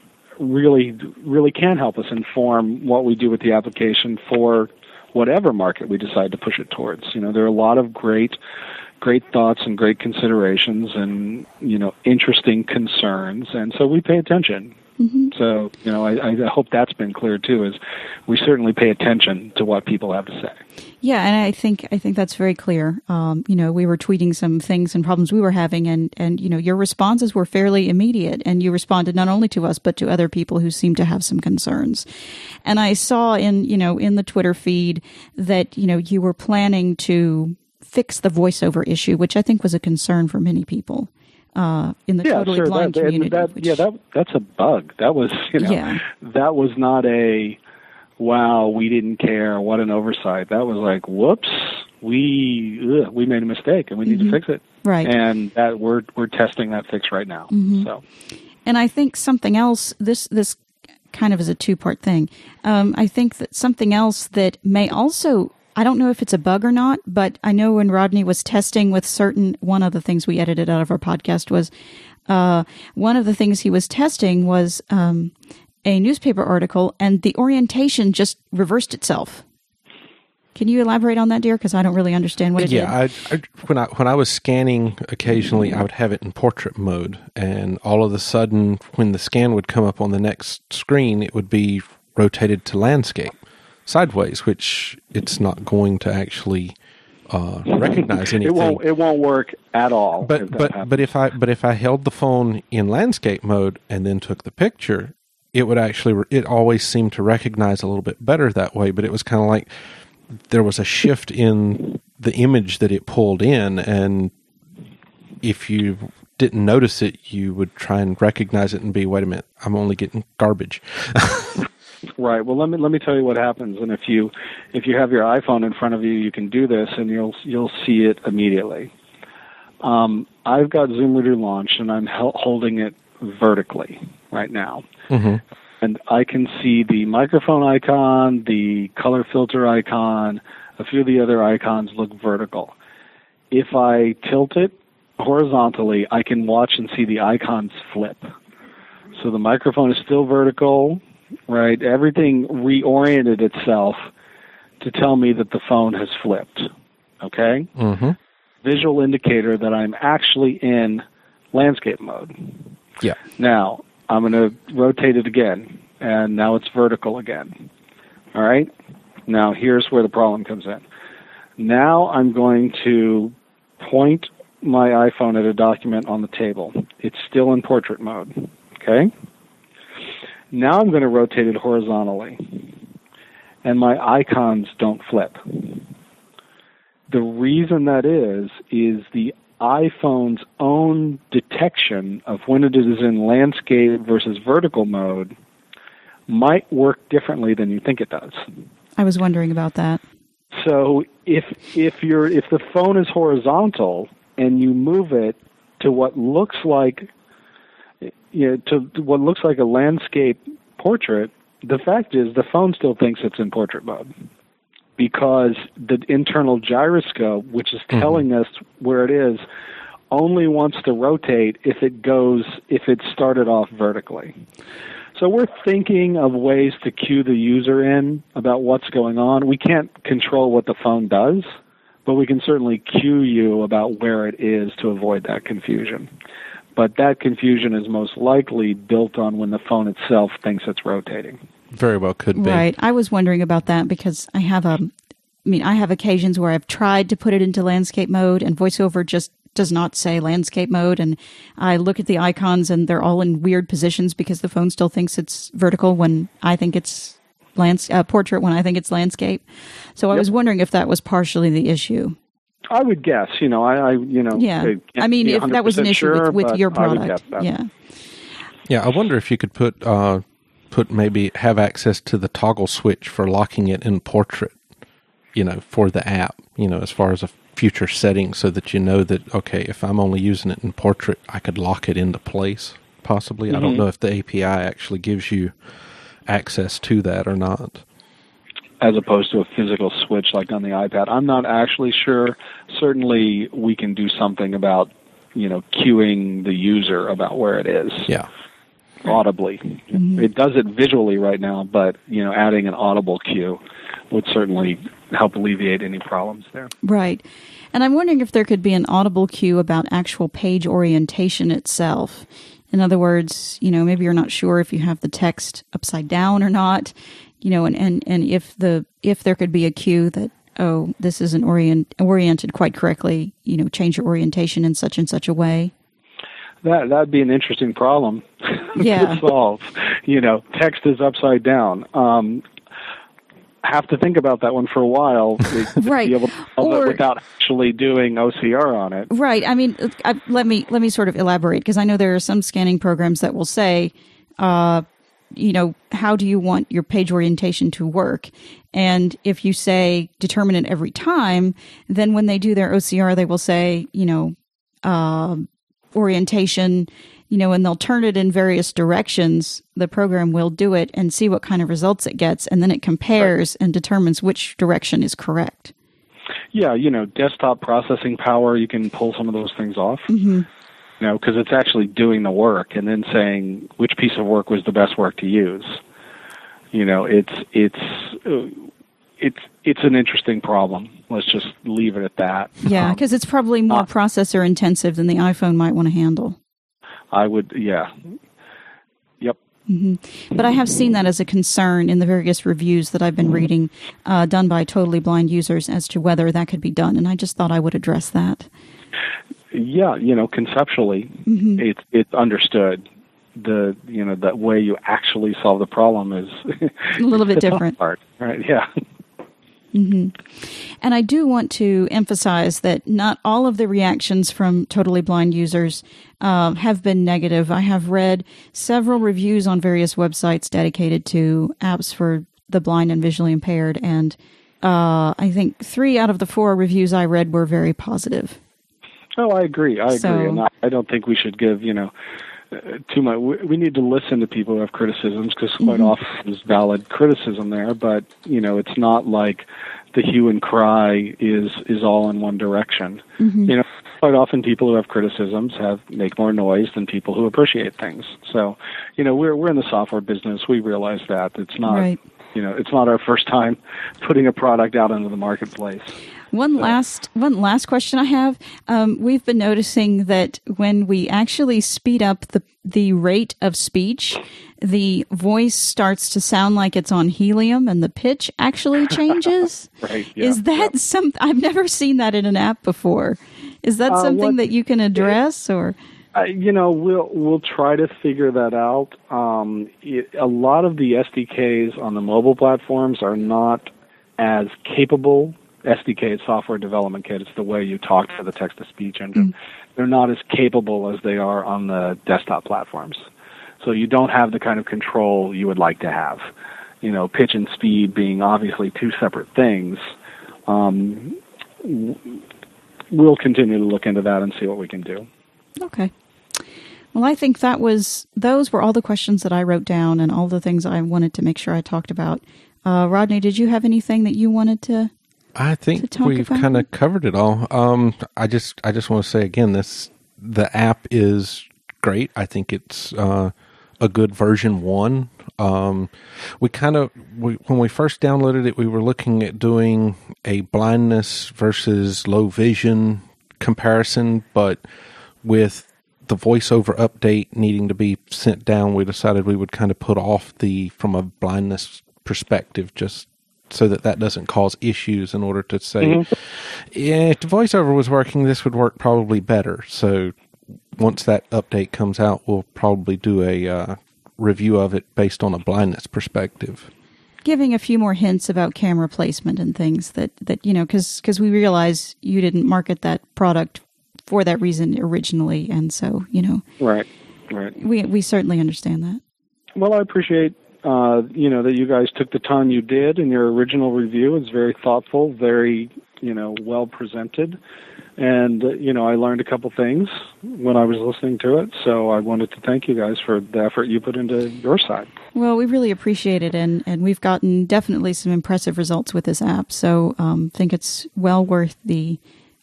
really can help us inform what we do with the application for whatever market we decide to push it towards. There are a lot of great thoughts and great considerations and, interesting concerns, and so we pay attention. Mm-hmm. So, I hope that's been clear too, is we certainly pay attention to what people have to say. Yeah, and I think that's very clear. We were tweeting some things and problems we were having, and your responses were fairly immediate, and you responded not only to us but to other people who seemed to have some concerns. And I saw in the Twitter feed that you were planning to fix the voiceover issue, which I think was a concern for many people in the totally blind community. That's a bug. That was that was not a wow, we didn't care, what an oversight. That was like, whoops, we made a mistake and we need to fix it. Right. And that we're testing that fix right now. Mm-hmm. So, and I think something else, this kind of is a two-part thing. I think that something else that may also, I don't know if it's a bug or not, but I know when Rodney was testing with one of the things we edited out of our podcast was, one of the things he was testing was a newspaper article, and the orientation just reversed itself. Can you elaborate on that, dear? Because I don't really understand what it did. Yeah, when I was scanning, occasionally I would have it in portrait mode, and all of a sudden, when the scan would come up on the next screen, it would be rotated to landscape sideways, which it's not going to actually recognize anything. It won't work at all. But if I held the phone in landscape mode and then took the picture, it would actually, it always seemed to recognize a little bit better that way, but it was kind of like there was a shift in the image that it pulled in, and if you didn't notice it, you would try and recognize it and be, wait a minute, I'm only getting garbage. Right. Well, let me tell you what happens. And if you have your iPhone in front of you, you can do this, and you'll see it immediately. I've got Zoom Reader launched, and I'm holding it vertically right now. Mm-hmm. And I can see the microphone icon, the color filter icon, a few of the other icons look vertical. If I tilt it horizontally, I can watch and see the icons flip. So the microphone is still vertical, right? Everything reoriented itself to tell me that the phone has flipped, okay? Mm-hmm. Visual indicator that I'm actually in landscape mode. Yeah. Now, I'm going to rotate it again, and now it's vertical again. All right? Now, here's where the problem comes in. Now I'm going to point my iPhone at a document on the table. It's still in portrait mode, okay? Now I'm going to rotate it horizontally, and my icons don't flip. The reason that is the iPhone's own detection of when it is in landscape versus vertical mode might work differently than you think it does. I was wondering about that. So if the phone is horizontal and you move it to what looks like a landscape portrait, the fact is the phone still thinks it's in portrait mode, because the internal gyroscope, which is telling us where it is, only wants to rotate if it started off vertically. So we're thinking of ways to cue the user in about what's going on. We can't control what the phone does, but we can certainly cue you about where it is to avoid that confusion. But that confusion is most likely built on when the phone itself thinks it's rotating. Very well could be. Right. I was wondering about that because I have occasions where I've tried to put it into landscape mode and VoiceOver just does not say landscape mode, and I look at the icons and they're all in weird positions because the phone still thinks it's vertical when I think it's portrait when I think it's landscape. So I was wondering if that was partially the issue. I would guess, Yeah. I mean, if that was an issue with your product. Yeah. Yeah, I wonder if you could have access to the toggle switch for locking it in portrait, for the app, as far as a future setting, so that that, okay, if I'm only using it in portrait, I could lock it into place, possibly. Mm-hmm. I don't know if the API actually gives you access to that or not. As opposed to a physical switch like on the iPad. I'm not actually sure. Certainly we can do something about, cueing the user about where it is. Yeah. Audibly. Mm-hmm. It does it visually right now, but, adding an audible cue would certainly help alleviate any problems there. Right. And I'm wondering if there could be an audible cue about actual page orientation itself. In other words, maybe you're not sure if you have the text upside down or not, and if there could be a cue that, oh, this isn't oriented quite correctly, change your orientation in such and such a way. That'd be an interesting problem to solve. Text is upside down. Have to think about that one for a while to right. be able to solve it without actually doing OCR on it. Right. I mean, let me sort of elaborate, because I know there are some scanning programs that will say, how do you want your page orientation to work? And if you say determine it every time, then when they do their OCR, they will say, orientation, and they'll turn it in various directions. The program will do it and see what kind of results it gets, and then it compares and determines which direction is correct. Yeah, desktop processing power, you can pull some of those things off. Mm-hmm. Because it's actually doing the work and then saying which piece of work was the best work to use. It's an interesting problem. Let's just leave it at that. Yeah, because it's probably more processor intensive than the iPhone might want to handle. I would, yeah. Yep. Mm-hmm. But I have seen that as a concern in the various reviews that I've been reading, done by totally blind users, as to whether that could be done, and I just thought I would address that. Yeah, conceptually, it's understood. The way you actually solve the problem is a little bit different. Part, right? Yeah. Mm-hmm. And I do want to emphasize that not all of the reactions from totally blind users have been negative. I have read several reviews on various websites dedicated to apps for the blind and visually impaired, and I think 3 out of the 4 reviews I read were very positive. Oh, I agree. And I don't think we should give, too much. We need to listen to people who have criticisms, because quite often there's valid criticism there, but, it's not like the hue and cry is all in one direction. Mm-hmm. Quite often people who have criticisms make more noise than people who appreciate things. So, we're in the software business. We realize that. It's not, right. It's not our first time putting a product out into the marketplace. One last question I have. We've been noticing that when we actually speed up the rate of speech, the voice starts to sound like it's on helium, and the pitch actually changes. Right. Yeah, is that something? I've never seen that in an app before. Is that something that you can address, or? We'll try to figure that out. A lot of the SDKs on the mobile platforms are not as capable SDK, it's software development kit. It's the way you talk to the text-to-speech engine. They're not as capable as they are on the desktop platforms. So you don't have the kind of control you would like to have. You know, pitch and speed being obviously two separate things. We'll continue to look into that and see what we can do. Okay. Well, I think those were all the questions that I wrote down and all the things I wanted to make sure I talked about. Rodney, did you have anything that you wanted to? I think we've kind of covered it all. I just want to say again, the app is great. I think it's a good version 1. When we first downloaded it, we were looking at doing a blindness versus low vision comparison, but with the voiceover update needing to be sent down, we decided we would kind of put off from a blindness perspective, just so that doesn't cause issues, in order to say, if the voiceover was working, this would work probably better. So once that update comes out, we'll probably do a review of it based on a blindness perspective. Giving a few more hints about camera placement and things that you know, because we realize you didn't market that product for that reason originally, and so, you know. Right. We certainly understand that. Well, I appreciate that you guys took the time you did in your original review. It's very thoughtful, very, well presented. And, I learned a couple things when I was listening to it. So I wanted to thank you guys for the effort you put into your side. Well, we really appreciate it. And we've gotten definitely some impressive results with this app. So think it's well worth the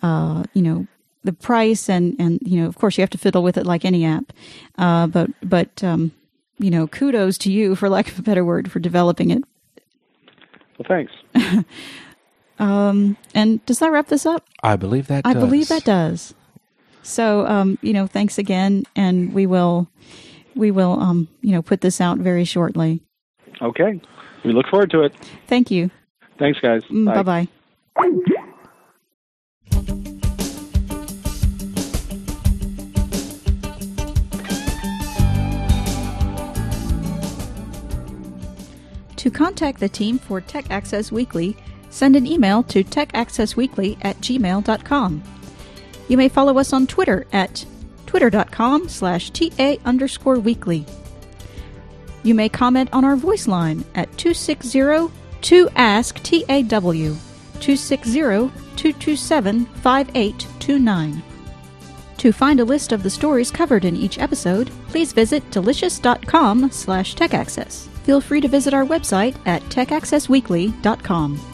price. And, of course, you have to fiddle with it like any app. But kudos to you, for lack of a better word, for developing it. Well, thanks. And does that wrap this up? I believe that does. I believe that does. So, thanks again, and we will, put this out very shortly. Okay. We look forward to it. Thank you. Thanks, guys. Bye. Bye-bye. To contact the team for Tech Access Weekly, send an email to techaccessweekly@gmail.com. You may follow us on Twitter at twitter.com/TA_weekly. You may comment on our voice line at 260-2ASK-TAW, 260-227-5829. To find a list of the stories covered in each episode, please visit delicious.com/techaccess. Feel free to visit our website at techaccessweekly.com.